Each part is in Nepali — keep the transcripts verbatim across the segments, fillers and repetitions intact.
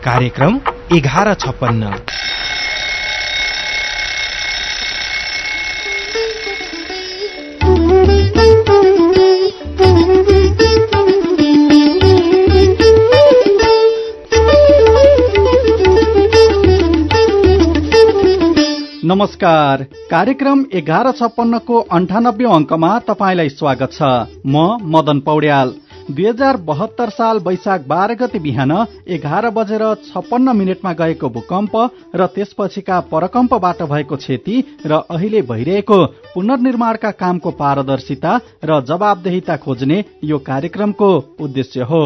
कार्यक्रम एघार छप्पन्न। नमस्कार, कार्यक्रम एघार छप्पन्नको अन्ठानब्बे अंकमा तपाईंलाई स्वागत छ। म मदन पौड्याल। दुई हजार बहत्तर साल वैशाख बाह्र गते बिहान एघार बजेर छप्पन्न मिनटमा गएको भूकम्प र त्यसपछिका परकम्पबाट भएको क्षति र अहिले भइरहेको पुनर्निर्माणका कामको पारदर्शिता र जवाबदेहिता खोज्ने यो कार्यक्रमको उद्देश्य हो।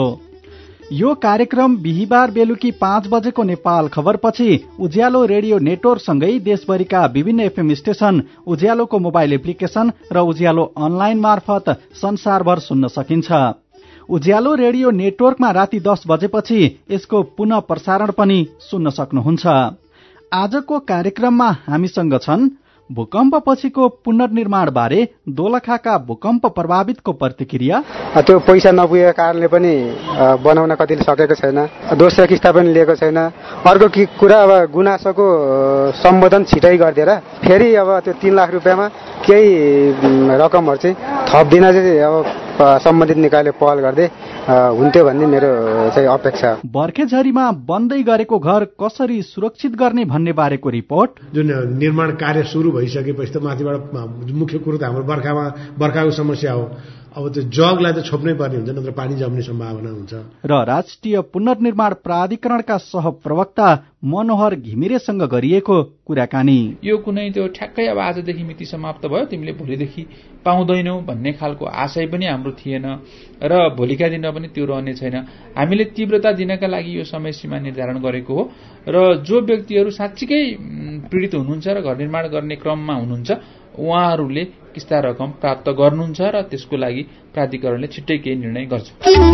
यो कार्यक्रम बिहिबार बेलुकी पाँच बजेको नेपाल खबरपछि उज्यालो रेडियो नेटवर्कसँगै देशभरिका विभिन्न एफएम स्टेशन, उज्यालोको मोबाइल एप्लिकेशन र उज्यालो अनलाइन मार्फत संसारभर सुन्न सकिन्छ। उज्यालो रेडियो नेटवर्कमा राति दस बजेपछि यसको पुनः प्रसारण पनि सुन्न सक्नुहुन्छ। आजको कार्यक्रममा हामीसँग छन् भूकम्पपछिको पुनर्निर्माण बारे दोलखाका भूकम्प प्रभावितको प्रतिक्रिया। त्यो पैसा नपुगेको कारणले पनि बनाउन कतिले सकेको छैन, दोस्रो किस्ता पनि लिएको छैन। अर्को कुरा अब गुनासोको सम्बोधन छिटै गरिदिएर फेरि अब त्यो तीन लाख रुपियाँमा केही रकमहरू चाहिँ थप्दिन चाहिँ अब सम्बन्धित निकायले पहल गर्दै हुन्थ्यो भन्ने मेरो चाहिँ अपेक्षा। बर्खेझरीमा बन्दै गरेको घर कसरी सुरक्षित गर्ने भन्ने बारेको रिपोर्ट। जुन निर्माण कार्य सुरु भइसकेपछि त माथिबाट मुख्य कुरो त हाम्रो बर्खामा बर्खाको समस्या हो। अब त्यो जगलाई त छोप्नै पर्ने हुन्छ, नत्र पानी जम्ने सम्भावना हुन्छ। र राष्ट्रिय पुनर्निर्माण प्राधिकरणका सहप्रवक्ता मनोहर घिमिरेसँग गरिएको कुराकानी। यो कुनै त्यो ठ्याक्कै अब आजदेखि मिति समाप्त भयो, तिमीले भोलिदेखि पाउँदैनौ भन्ने खालको आशय पनि हाम्रो थिएन र भोलिका दिनमा पनि त्यो रहने छैन। हामीले तीव्रता दिनका लागि यो समय सीमा निर्धारण गरेको हो र जो व्यक्तिहरू साँच्चीकै पीडित हुनुहुन्छ र घर निर्माण गर्ने क्रममा हुनुहुन्छ उहाँहरूले किस्ता रकम प्राप्त गर्नुहुन्छ र त्यसको लागि प्राधिकरणले छिट्टै केही निर्णय गर्छ।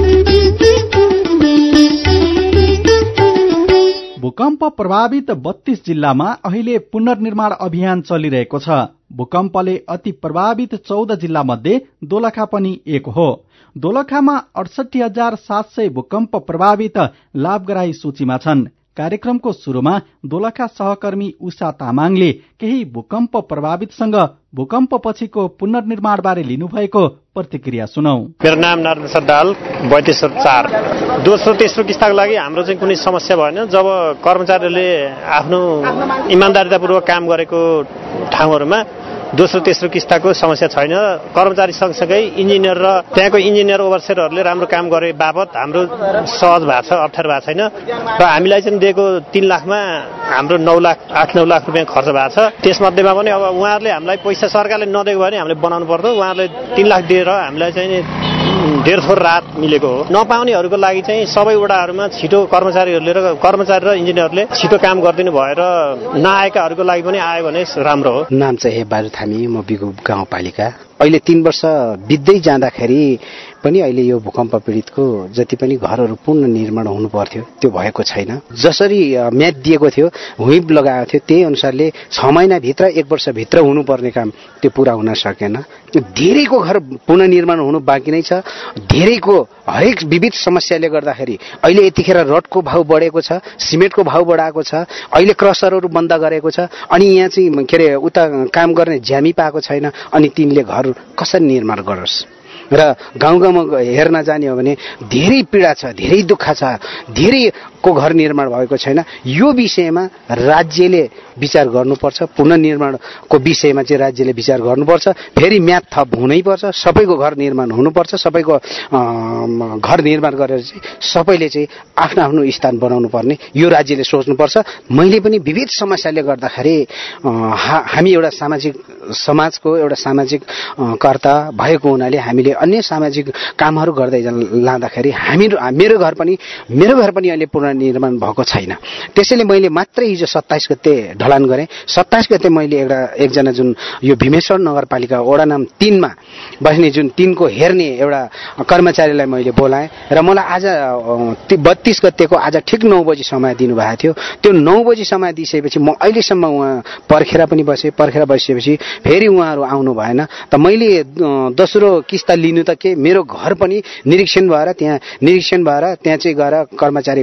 भूकम्प प्रभावित बत्तीस जिल्लामा अहिले पुनर्निर्माण अभियान चलिरहेको छ। भूकम्पले अति प्रभावित चौध जिल्ला मध्ये दोलखा पनि एक हो। दोलखामा अडसठी हजार सात सय भूकम्प प्रभावित लाभग्राही सूचीमा छन्। कार्यक्रमको सुरुमा दोलखा सहकर्मी उषा तामाङले केही भूकम्प प्रभावितसँग भूकम्पपछिको पुनर्निर्माण बारे लिनुभएको प्रतिक्रिया सुनौ। मेरो नाम नरेन्द्र सरदाल, बैतिस चार। दोस्रो तेस्रो किस्ताको लागि हाम्रो चाहिँ कुनै समस्या भएन। जब कर्मचारीले आफ्नो इमान्दारितापूर्वक काम गरेको ठाउँहरूमा दोस्रो तेस्रो किस्ताको समस्या छैन। कर्मचारी सँगसँगै इन्जिनियर र त्यहाँको इन्जिनियर ओभरसेयरहरूले राम्रो काम गरे बापत हाम्रो सहज भएको छ, अप्ठ्यारो भएको छैन। र हामीलाई चाहिँ दिएको तीन लाखमा हाम्रो नौ लाख आठ नौ लाख रुपियाँ खर्च भएको छ। त्यसमध्येमा पनि अब उहाँहरूले हामीलाई पैसा सरकारले नदिएको भने हामीले बनाउनु पर्यो। उहाँहरूले तीन लाख दिएर हामीलाई चाहिँ डेढ थोर राहत मिलेको हो। नपाउनेहरूको लागि चाहिँ सबै वडाहरूमा छिटो कर्मचारीहरूले र कर्मचारी र इन्जिनियरले छिटो काम गरिदिनु भएर नआएकाहरूको लागि पनि आयो भने राम्रो हो। नाम चाहिँ बाजु थामी, म बिगु गाउँपालिका। अहिले तीन वर्ष बित्दै जाँदाखेरि पनि अहिले यो भूकम्प पीडितको जति पनि घरहरू पुनः निर्माण हुनु पर्थ्यो त्यो भएको छैन। जसरी म्याद दिएको थियो, हुइप लगाएको थियो, त्यही अनुसारले छ महिनाभित्र एक वर्षभित्र हुनुपर्ने काम त्यो पूरा हुन सकेन। धेरैको घर पुनः निर्माण हुनु बाँकी नै छ। धेरैको हरेक विविध समस्याले गर्दाखेरि अहिले यतिखेर रडको भाउ बढेको छ, सिमेन्टको भाउ बढाएको छ, अहिले क्रसरहरू बन्द गरेको छ, अनि यहाँ चाहिँ के अरे उता काम गर्ने ज्यामी पाएको छैन। अनि तिनले घर कसरी निर्माण गरोस् र गाउँ गाउँमा हेर्न जाने हो भने धेरै पीडा छ, धेरै दुःख छ, धेरैको घर निर्माण भएको छैन। यो विषयमा राज्यले विचार गर्नुपर्छ। पुनर्निर्माणको विषयमा चाहिँ राज्यले विचार गर्नुपर्छ। फेरि म्याद थप हुनैपर्छ। सबैको घर निर्माण हुनुपर्छ। सबैको घर निर्माण गरेर चाहिँ सबैले चाहिँ आफ्नो आफ्नो स्थान बनाउनु पर्ने यो राज्यले सोच्नुपर्छ। मैले पनि विविध समस्याले गर्दाखेरि हामी एउटा सामाजिक समाजको एउटा सामाजिक कर्ता भएको हुनाले हामीले अन्य सामाजिक कामहरू गर्दै लाँदाखेरि हामी मेरो घर पनि मेरो घर पनि अहिले पुनर्निर्माण भएको छैन। त्यसैले मैले मात्रै हिजो सत्ताइस गते ढलान गरेँ। सत्ताइस गते मैले एउटा एकजना जुन यो भीमेश्वर नगरपालिका वडा नम्बर तीनमा बस्ने जुन तिनको हेर्ने एउटा कर्मचारीलाई मैले बोलाएँ र मलाई आज बत्तीस गतेको आज ठिक नौ बजी समय दिनुभएको थियो। त्यो नौ बजी समय दिइसकेपछि म अहिलेसम्म उहाँ पर्खेर पनि बसेँ। पर्खेर बसेपछि फेरि उहाँहरू आउनु भएन। त मैले दोस्रो किस्ता लिनु त के मेरो घर पनि निरीक्षण भएर त्यहाँ निरीक्षण भएर त्यहाँ चाहिँ गएर कर्मचारी गएर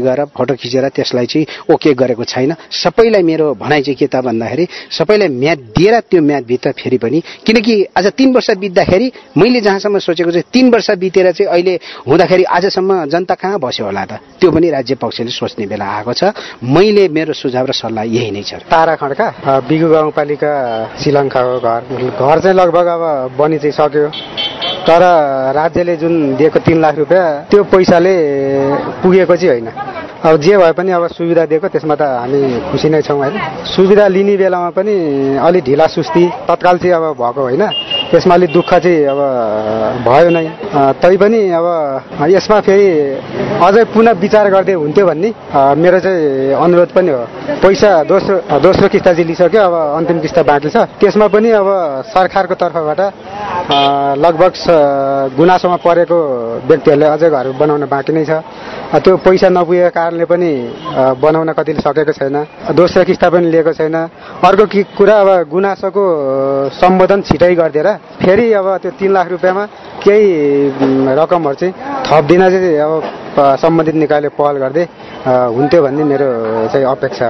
फोटो खिचेर त्यसलाई चाहिँ ओके गरेको छैन। सबैलाई मेरो भनाइ चाहिँ के त भन्दाखेरि सबैलाई म्याद दिएर त्यो म्यादभित्र फेरि पनि, किनकि आज तीन वर्ष बित्दाखेरि मैले जहाँसम्म सोचेको चाहिँ तीन वर्ष बितेर चाहिँ अहिले हुँदाखेरि आजसम्म जनता कहाँ बस्यो होला त, त्यो पनि राज्य पक्षले सोच्ने बेला आएको छ। मैले मेरो सुझाव र सल्लाह यही नै छ। तारा खड्का बिगु गाउँपालिका श्रीलङ्काको घर घर चाहिँ लगभग अब बनि चाहिँ सक्यो, तर राज्यले जुन दिएको तीन लाख रुपियाँ त्यो पैसाले पुगेको चाहिँ होइन। अब जे भए पनि अब सुविधा दिएको त्यसमा त हामी खुसी नै छौँ होइन। सुविधा लिने बेलामा पनि अलि ढिला सुस्ती तत्काल चाहिँ अब भएको होइन, त्यसमा अलिक दुःख चाहिँ अब भयो नै। तैपनि अब यसमा फेरि अझै पुनः विचार गर्दै हुन्थ्यो भन्ने मेरो चाहिँ अनुरोध पनि हो। पैसा दोस्रो दोस्रो किस्ता चाहिँ लिइसक्यो, अब अन्तिम किस्ता बाँकी छ। त्यसमा पनि अब सरकारको तर्फबाट लगभग गुनासोमा परेको व्यक्तिहरूले अझै घर बनाउन बाँकी नै छ। त्यो पैसा नपुगेको कारणले पनि बनाउन कतिले सकेको छैन, दोस्रो किस्ता पनि लिएको छैन। अर्को कि कुरा अब गुनासोको सम्बोधन छिटै गरिदिएर फेरि अब त्यो तीन लाख रुपियाँमा केही रकमहरू चाहिँ थपिदिन चाहिँ अब सम्बन्धित निकायले पहल गर्दै हुन्थ्यो भन्ने मेरो चाहिँ अपेक्षा।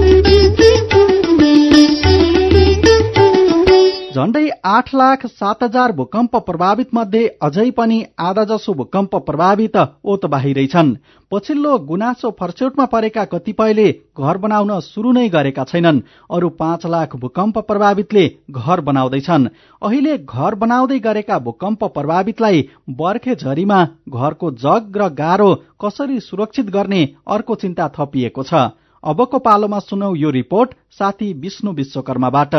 झण्डै आठ लाख सात हजार भूकम्प प्रभावित मध्ये अझै पनि आधा जसो भूकम्प प्रभावित ओत बाहिरै छन्। पछिल्लो गुनासो फर्स्यौटमा परेका कतिपयले घर बनाउन सुरु नै गरेका छैनन्। अरू पाँच लाख भूकम्प प्रभावितले घर बनाउँदैछन्। अहिले घर बनाउँदै गरेका भूकम्प प्रभावितलाई बर्खे झरीमा घरको जग र गाह्रो कसरी सुरक्षित गर्ने अर्को चिन्ता थपिएको छ। अबको पालोमा सुनौ यो रिपोर्ट साथी विष्णु विश्वकर्माबाट।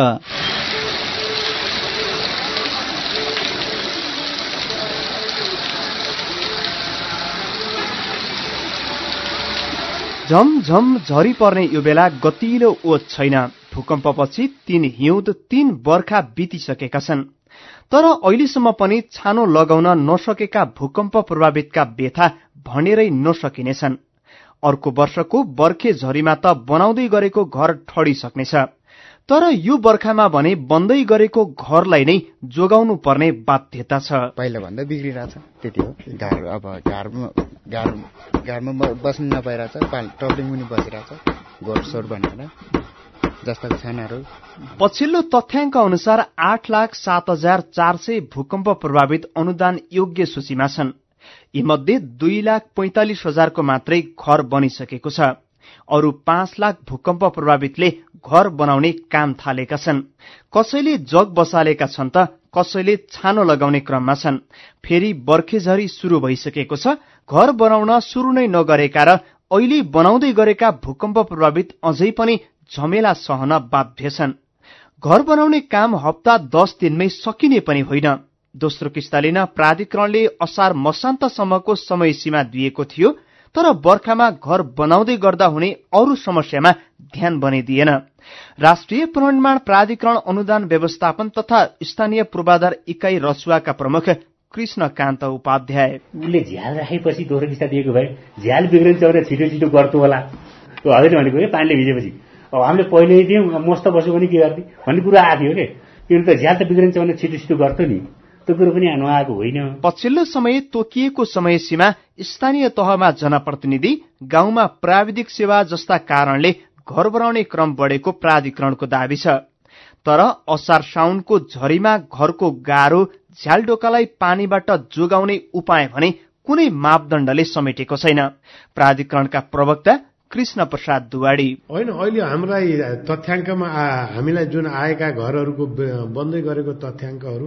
झमझम झरी पर्ने यो बेला गतिलो ओत छैन। भूकम्पपछि तीन हिउँद तीन बर्खा बितिसकेका छन्, तर अहिलेसम्म पनि छानो लगाउन नसकेका भूकम्प प्रभावितका व्यथा भनेरै नसकिनेछन्। अर्को वर्षको बर्खे झरीमा त बनाउँदै गरेको घर ठडिसक्नेछ, तर यो बर्खामा भने बन्दै गरेको घरलाई नै जोगाउनु पर्ने बाध्यता छ। पहिला भन्दा बिग्रिरहेछ, त्यति हो। घर अब घरमा घर घरमा बस्नु नपाइरहेछ, टप्लिङ पनि बसिरहेछ, गोठसोट भनेर जस्ताको छानाहरू। पछिल्लो तथ्याङ्क अनुसार आठ लाख सात हजार चार सय भूकम्प प्रभावित अनुदान योग्य सूचीमा छन्। यीमध्ये दुई लाख पैंतालिस हजारको मात्रै घर बनिसकेको छ। अरू पाँच लाख भूकम्प प्रभावितले घर बनाउने काम थालेका छन्। कसैले जग बसालेका छन् त कसैले छानो लगाउने क्रममा छन्। फेरि बर्खेझरी सुरु भइसकेको छ। घर बनाउन सुरु नै नगरेका र अहिले बनाउँदै गरेका भूकम्प प्रभावित अझै पनि झमेला सहन बाध्य छन्। घर बनाउने काम हप्ता दस दिनमै सकिने पनि होइन। दोस्रो किस्ता लिन प्राधिकरणले असार मसान्तसम्मको समय सीमा दिएको थियो, तर बर्खामा घर बनाउँदै गर्दा हुने अरू समस्यामा ध्यान भने दिएन। राष्ट्रिय पुनर्निर्माण प्राधिकरण अनुदान व्यवस्थापन तथा स्थानीय पूर्वाधार इकाई रसुवाका प्रमुख कृष्णकान्त उपाध्याय। उसले झ्याल राखेपछि दोस्रो किस्ता दिएको भए झ्याल बिग्रिन्छ भने छिटो छिटो गर्छु होला, हजुर भनेको के पानीले भिजेपछि अब हामीले पहिल्यै दियौँ मस्त बस्यो भने के गर्थे भन्ने कुरा आएको थियो के, किन त झ्याल त बिग्रिन्छ भने छिटो छिटो गर्थ्यो नि, त्यो कुरो पनि हाल्नु आएको होइन। पछिल्लो समय तोकिएको समय सीमा स्थानीय तहमा जनप्रतिनिधि, गाउँमा प्राविधिक सेवा जस्ता कारणले घर बनाउने क्रम बढेको प्राधिकरणको दावी छ। तर असार साउनको झरीमा घरको गाह्रो झ्यालडोकालाई पानीबाट जोगाउने उपाय भने कुनै मापदण्डले समेटेको छैन। प्राधिकरणका प्रवक्ता कृष्ण प्रसाद दुवाडी। होइन, अहिले हामीलाई तथ्याङ्कमा हामीलाई जुन आएका घरहरूको बन्दै गरेको तथ्याङ्कहरू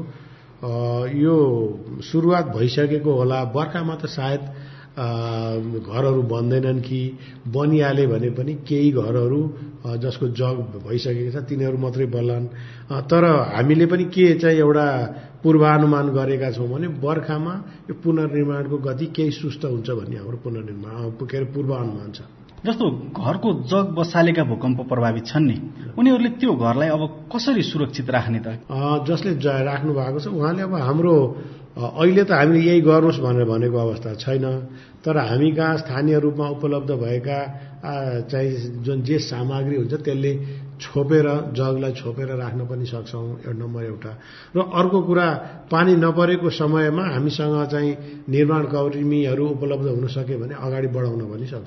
यो सुरुवात भइसकेको होला। बर्खामा त सायद घरहरू बन्दैनन् कि बनिहाले भने पनि केही घरहरू जसको जग भइसकेको छ तिनीहरू मात्रै बन्लान्। तर हामीले पनि के चाहिँ एउटा पूर्वानुमान गरेका छौँ भने बर्खामा यो पुनर्निर्माणको गति केही सुस्त हुन्छ भन्ने हाम्रो पुनर्निर्माण के अरे पूर्वानुमान छ। जस्तो घरको जग बसालेका भूकम्प प्रभावित छन् नि, उनीहरूले त्यो घरलाई अब कसरी सुरक्षित राख्ने त? जसले राख्नु भएको छ उहाँले अब हाम्रो अहिले त हामीले यही गर्नुहोस् भनेर भनेको अवस्था छैन, तर हामी कहाँ स्थानीय रूपमा उपलब्ध भएका चाहिँ जुन जे सामग्री हुन्छ त्यसले छोपेर जगलाई छोपेर राख्न पनि सक्छौँ, एउटा नम्बर एउटा। र अर्को कुरा, पानी नपरेको समयमा हामीसँग चाहिँ निर्माण कर्मीहरू उपलब्ध हुन सक्यो भने अगाडि बढाउन पनि सक्छौँ।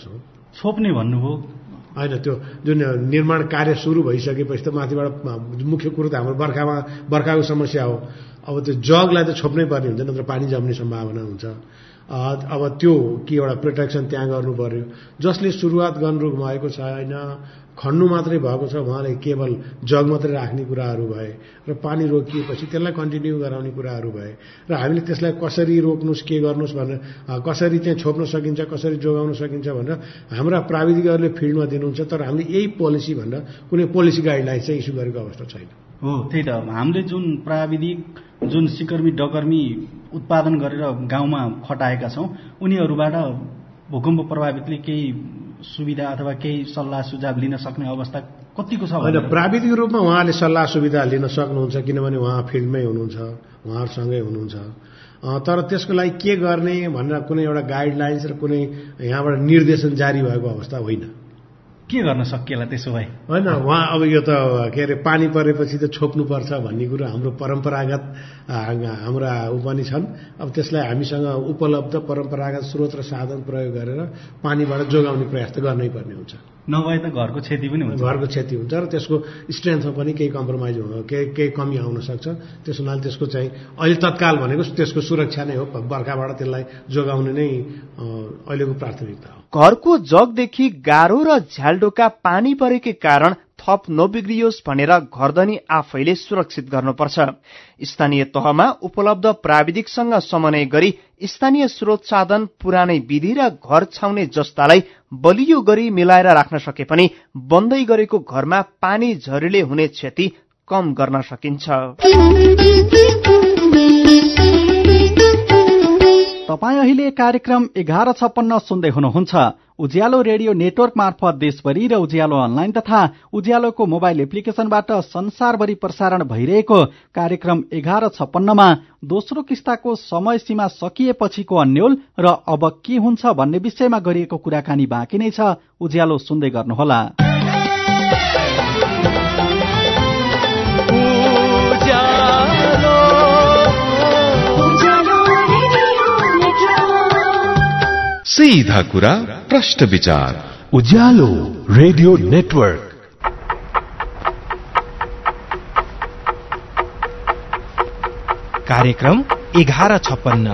छोप्ने भन्नुभयो होइन, त्यो जुन निर्माण कार्य सुरु भइसकेपछि त माथिबाट मुख्य कुरो त हाम्रो बर्खामा बर्खाको समस्या हो। अब त्यो जगलाई त छोप्नै पर्ने हुन्छ, नत्र पानी जम्ने सम्भावना हुन्छ। अब त्यो के एउटा प्रोटेक्सन त्यहाँ गर्नु पर्यो। जसले सुरुवात गर्नु भएको छैन, खन्नु मात्रै भएको छ, उहाँले केवल जग मात्रै राख्ने कुराहरू भए र पानी रोकिएपछि त्यसलाई कन्टिन्यू गराउने कुराहरू भए र हामीले त्यसलाई कसरी रोक्नुहोस्, के गर्नुहोस् भनेर, कसरी चाहिँ छोप्न सकिन्छ, कसरी जोगाउन सकिन्छ भनेर हाम्रा प्राविधिकहरूले फिल्डमा दिनुहुन्छ। तर हामीले यही पोलिसी भनेर कुनै पोलिसी गाइडलाइन चाहिँ इस्यु गरेको अवस्था छैन। हो, त्यही त हामीले जुन प्राविधिक जुन सिकर्मी डकर्मी उत्पादन गरेर गाउँमा खटाएका छौँ, उनीहरूबाट भूकम्प प्रभावितले केही सुविधा अथवा केही सल्लाह सुझाव लिन सक्ने अवस्था कतिको छ? होइन, प्राविधिक रूपमा उहाँले सल्लाह सुविधा लिन सक्नुहुन्छ, किनभने उहाँ फिल्डमै हुनुहुन्छ, उहाँहरूसँगै हुनुहुन्छ। तर त्यसको लागि के गर्ने भनेर कुनै एउटा गाइडलाइन्स र कुनै यहाँबाट निर्देशन जारी भएको अवस्था होइन। के गर्न सकिएला त्यसो भए? होइन, उहाँ अब यो त के अरे पानी परेपछि त छोप्नुपर्छ भन्ने कुरो हाम्रो परम्परागत हाम्रा ऊ पनि छन्। अब त्यसलाई हामीसँग उपलब्ध परम्परागत स्रोत र साधन प्रयोग गरेर पानीबाट जोगाउने प्रयास त गर्नै पर्ने हुन्छ। नभए त घरको क्षति पनि हुन्छ, घरको क्षति हुन्छ र त्यसको स्ट्रेन्थमा पनि केही कम्प्रोमाइज हुन केही केही कमी आउन सक्छ। त्यस हुनाले त्यसको चाहिँ अहिले तत्काल भनेको त्यसको सुरक्षा नै हो, बर्खाबाट त्यसलाई जोगाउने नै अहिलेको प्राथमिकता हो। घरको जगदेखि गाह्रो र झ्यालडोका पानी परेकै कारण थप नबिग्रियोस् भनेर घरधनी आफैले सुरक्षित गर्नुपर्छ। स्थानीय तहमा उपलब्ध प्राविधिकसँग समन्वय गरी स्थानीय स्रोत साधन, पुरानै विधि र घर छाउने जस्तालाई बलियो गरी मिलाएर राख्न सके पनि बन्दै गरेको घरमा पानी झरीले हुने क्षति कम गर्न सकिन्छ। तपाईँ अहिले कार्यक्रम एघार छप्पन्न सुन्दै हुनुहुन्छ। उज्यालो रेडियो नेटवर्क मार्फत देशभरि र उज्यालो अनलाइन तथा उज्यालोको मोबाइल एप्लिकेशनबाट संसारभरि प्रसारण भइरहेको कार्यक्रम एघार छप्पन्नमा दोस्रो किस्ताको समय सीमा सकिएपछिको अन्यल र अब के हुन्छ भन्ने विषयमा गरिएको कुराकानी बाँकी नै छ। उज्यालो सुन्दै गर्नुहोला। सीधा कुरा, प्रश्न विचार, उज्यालो रेडियो नेटवर्क। कार्यक्रम एघार छप्पन्न।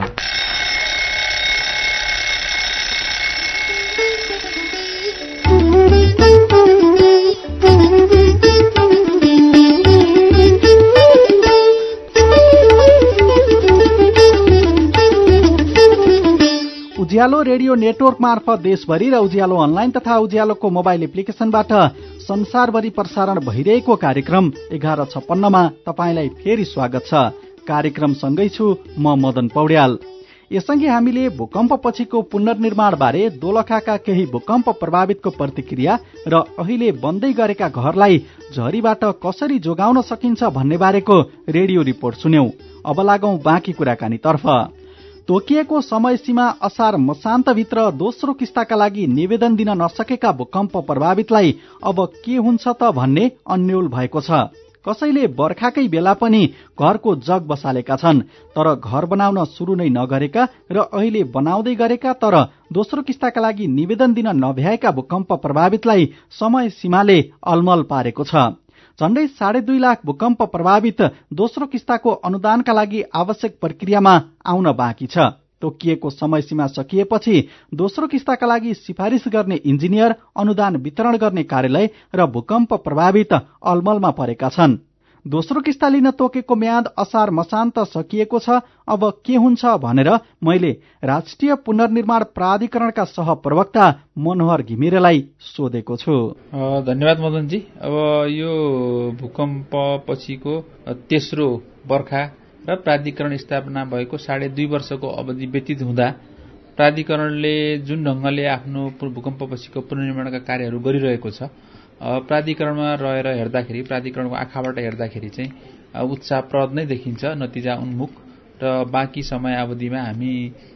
उज्यालो रेडियो नेटवर्क मार्फत देशभरि र उज्यालो अनलाइन तथा उज्यालोको मोबाइल एप्लिकेशनबाट संसारभरि प्रसारण भइरहेको कार्यक्रम एघार छप्पन्नमा तपाईंलाई फेरि स्वागत छ। कार्यक्रम सँगै छु म मदन पौड्याल। यससँगै हामीले भूकम्प पछिको पुनर्निर्माण बारे दोलखाका केही भूकम्प प्रभावितको प्रतिक्रिया र अहिले बन्दै गरेका घरलाई झरीबाट कसरी जोगाउन सकिन्छ भन्ने बारेको रेडियो रिपोर्ट सुन्यौं। अब लागौं बाँकी कुराकानीतर्फ। तोकिएको समय सीमा असार मसान्तभित्र दोस्रो किस्ताका लागि निवेदन दिन नसकेका भूकम्प प्रभावितलाई अब के हुन्छ त भन्ने अन्यल भएको छ। कसैले बर्खाकै बेला पनि घरको जग बसालेका छन्, तर घर बनाउन सुरु नै नगरेका र अहिले बनाउँदै गरेका तर दोस्रो किस्ताका लागि निवेदन दिन नभ्याएका भूकम्प प्रभावितलाई समय सीमाले अलमल पारेको छ। झण्डै साढे दुई लाख भूकम्प प्रभावित दोस्रो किस्ताको अनुदानका लागि आवश्यक प्रक्रियामा आउन बाँकी छ। तोकिएको समय सीमा सकिएपछि दोस्रो किस्ताका लागि सिफारिस गर्ने इन्जिनियर, अनुदान वितरण गर्ने कार्यालय र भूकम्प प्रभावित अलमलमा परेका छन्। दोस्रो किस्ता लिन तोकेको म्याद असार मसान्त सकिएको छ। अब के हुन्छ भनेर मैले राष्ट्रिय पुनर्निर्माण प्राधिकरणका सहप्रवक्ता मनोहर घिमिरेलाई सोधेको छु। धन्यवाद मदनजी। अब यो भूकम्प पछिको तेस्रो बर्खा र प्राधिकरण स्थापना भएको साढे दुई वर्षको अवधि व्यतीत हुँदा प्राधिकरणले जुन ढंगले आफ्नो भूकम्प पछिको पुनर्निर्माणका कार्यहरू गरिरहेको छ, प्राधिकरणमा रहेर हेर्दाखेरि, प्राधिकरणको आँखाबाट हेर्दाखेरि चाहिँ उत्साहप्रद नै देखिन्छ, नतिजा उन्मुख र बाँकी समय अवधिमा हामी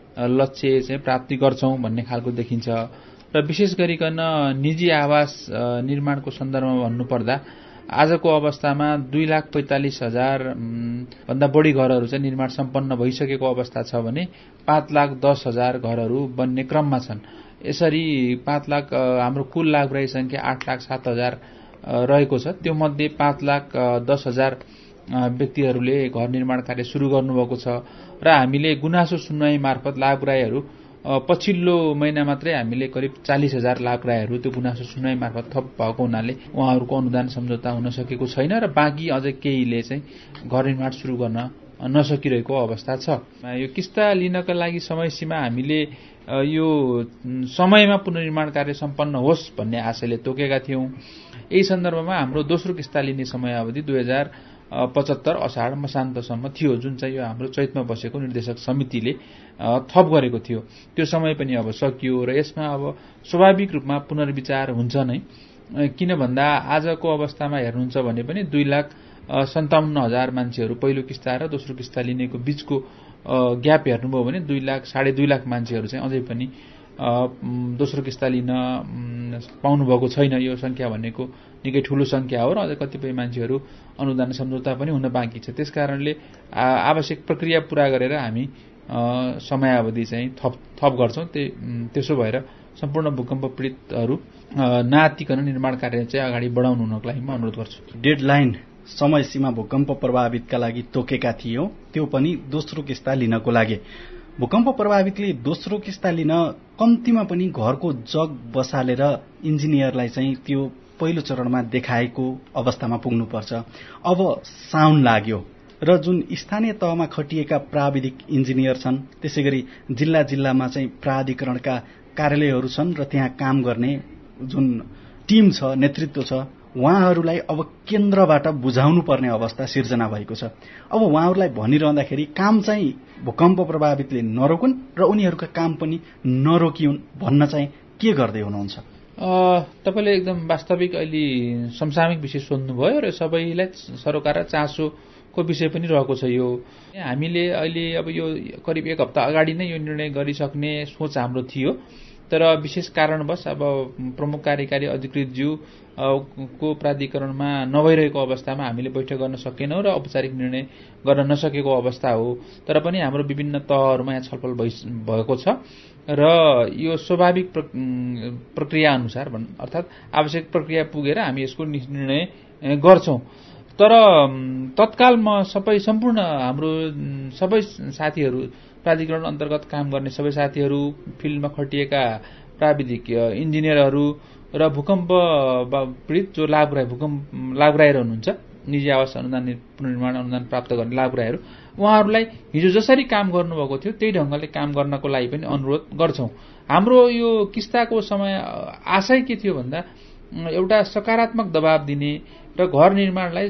लक्ष्य चाहिँ प्राप्ति गर्छौं भन्ने खालको देखिन्छ। र विशेष गरिकन निजी आवास निर्माणको सन्दर्भमा भन्नुपर्दा आजको अवस्थामा दुई लाख पैंतालिस हजार भन्दा बढी घरहरू चाहिँ निर्माण सम्पन्न भइसकेको अवस्था छ भने पाँच लाख दस हजार घरहरू बन्ने क्रममा छन्। यसरी पाँच लाख हाम्रो कुल लाभग्राही संख्या आठ लाख सात हजार रहेको छ। त्यो मध्ये पाँच लाख दस हजार व्यक्तिहरूले घर निर्माण कार्य सुरु गर्नुभएको छ र हामीले गुनासो सुनवाई मार्फत लाभग्राहीहरू पछिल्लो महिना मात्रै हामीले करिब चालिस हजार लाभग्राहीहरू त्यो गुनासो सुनवाई मार्फत थप भएको हुनाले उहाँहरूको अनुदान सम्झौता हुन सकेको छैन र बाँकी अझै केहीले चाहिँ घर निर्माण सुरु गर्न नसकिरहेको अवस्था छ। यो किस्ता लिनका लागि समय सीमा हामीले यो समयमा पुनर्निर्माण कार्य सम्पन्न होस् भन्ने आशयले तोकेका थियौं। यही सन्दर्भमा हाम्रो दोस्रो किस्ता लिने समयावधि दुई हजार पचहत्तर असाढ मसान्तसम्म थियो, जुन चाहिँ यो हाम्रो चैतमा बसेको निर्देशक समितिले थप गरेको थियो। त्यो समय पनि अब सकियो र यसमा अब स्वाभाविक रूपमा पुनर्विचार हुन्छ नै। किन भन्दा आजको अवस्थामा हेर्नुहुन्छ भने पनि दुई लाख सन्ताउन्न हजार मान्छेहरू पहिलो किस्ता र दोस्रो किस्ता लिनेको बीचको ग्याप हेर्नुभयो भने दुई लाख साढे दुई लाख मान्छेहरू चाहिँ अझै पनि दोस्रो किस्ता लिन पाउनुभएको छैन। यो संख्या भनेको निकै ठूलो संख्या हो र अझै कतिपय मान्छेहरू अनुदान सम्झौता पनि हुन बाँकी छ। त्यसकारणले आवश्यक प्रक्रिया पूरा गरेर हामी समयावधि चाहिँ थप थप गर्छौं। त्यसो भएर सम्पूर्ण भूकम्प पीडितहरू नआत्तिकन निर्माण कार्य चाहिँ अगाडि बढाउनु हुनको लागि म अनुरोध गर्छु। डेडलाइन समय सीमा भूकम्प प्रभावितका लागि तोकेका थियौं, त्यो पनि दोस्रो किस्ता लिनको लागि। भूकम्प प्रभावितले दोस्रो किस्ता लिन कम्तीमा पनि घरको जग बसालेर इन्जिनियरलाई चाहिँ त्यो पहिलो चरणमा देखाएको अवस्थामा पुग्नुपर्छ। अब साउन लाग्यो र जुन स्थानीय तहमा खटिएका प्राविधिक इन्जिनियर छन्, त्यसैगरी जिल्ला जिल्लामा चाहिँ प्राधिकरणका कार्यालयहरू छन् र त्यहाँ काम गर्ने जुन टिम छ, नेतृत्व छ, उहाँहरूलाई अब केन्द्रबाट बुझाउनु पर्ने अवस्था सिर्जना भएको छ। अब उहाँहरूलाई भनिरहँदाखेरि काम चाहिँ भूकम्प प्रभावितले नरोकुन् र उनीहरूका काम पनि नरोकिउन् भन्न चाहिँ के गर्दै हुनुहुन्छ? तपाईले एकदम वास्तविक अहिले समसामयिक विषय सोध्नुभयो र सबैलाई सरोकार र चासोको विषय पनि रहेको छ। यो हामीले अहिले अब यो करिब एक हप्ता अगाडि नै यो निर्णय गरिसक्ने सोच हाम्रो थियो, तर विशेष कारणवश अब प्रमुख कार्यकारी अधिकृत ज्यू को प्राधिकरणमा नभइरहेको अवस्थामा हामीले बैठक गर्न सकेनौं र औपचारिक निर्णय गर्न नसकेको अवस्था हो। तर पनि हाम्रो विभिन्न तहहरूमा यहाँ छलफल भएको छ र यो स्वाभाविक प्रक्रिया अनुसार अर्थात आवश्यक प्रक्रिया पुगेर हामी यसको निर्णय गर्छौं। तर तत्काल म सबै सम्पूर्ण हाम्रो सबै साथीहरू, प्राधिकरण अन्तर्गत काम गर्ने सबै साथीहरू, फिल्डमा खटिएका प्राविधिक इन्जिनियरहरू र भूकम्प पीडित जो लाभग्राही भूकम्प लाभग्राहीहरू हुनुहुन्छ, निजी आवास अनुदान पुनर्निर्माण अनुदान प्राप्त गर्ने लाभग्राहीहरू, उहाँहरूलाई हिजो जसरी काम गर्नुभएको थियो त्यही ढंगले काम गर्नको लागि पनि अनुरोध गर्छौं। हाम्रो यो किस्ताको समय आशय के थियो भन्दा एउटा सकारात्मक दबाब दिने र घर निर्माणलाई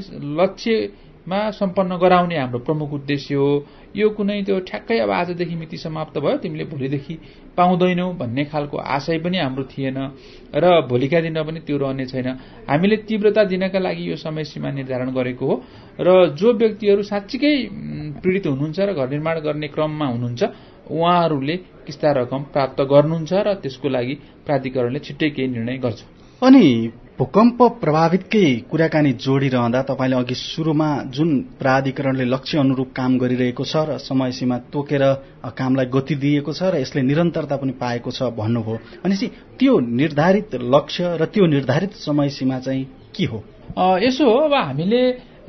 लक्ष्यमा सम्पन्न गराउने हाम्रो प्रमुख उद्देश्य हो। यो कुनै त्यो ठ्याक्कै अब आजदेखि मिति समाप्त भयो, तिमीले भोलिदेखि पाउँदैनौ भन्ने खालको आशय पनि हाम्रो थिएन र भोलिका दिनमा पनि त्यो रहने छैन। हामीले तीव्रता दिनका लागि यो समय सीमा निर्धारण गरेको हो र जो व्यक्तिहरू साँच्चीकै पीडित हुनुहुन्छ र घर निर्माण गर्ने क्रममा हुनुहुन्छ उहाँहरूले किस्ता रकम प्राप्त गर्नुहुन्छ र त्यसको लागि प्राधिकरणले छिट्टै केही निर्णय गर्छ। अनि भूकम्प प्रभावितकै कुराकानी जोडिरहँदा तपाईले अघि सुरुमा जुन प्राधिकरणले लक्ष्य अनुरूप काम गरिरहेको छ र समय सीमा तोकेर कामलाई गति दिएको छ र यसले निरन्तरता पनि पाएको छ भन्नुभयो, भनेपछि त्यो निर्धारित लक्ष्य र त्यो निर्धारित समय सीमा चाहिँ के हो? यसो हो, अब हामीले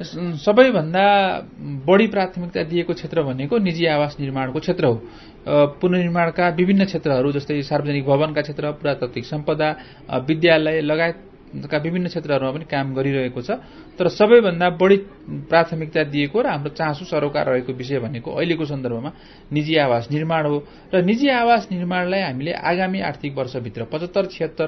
सबैभन्दा बढी प्राथमिकता दिएको क्षेत्र भनेको निजी आवास निर्माणको क्षेत्र हो। पुनर्निर्माणका विभिन्न क्षेत्रहरू जस्तै सार्वजनिक भवनका क्षेत्र, पुरातात्विक सम्पदा, विद्यालय लगायत का विभिन्न क्षेत्रहरूमा पनि काम गरिरहेको छ। तर सबैभन्दा बढी प्राथमिकता दिएको र हाम्रो चासो सरोकार रहेको विषय भनेको अहिलेको सन्दर्भमा निजी आवास निर्माण हो र निजी आवास निर्माणलाई हामीले आगामी आर्थिक वर्षभित्र पचहत्तर छिहत्तर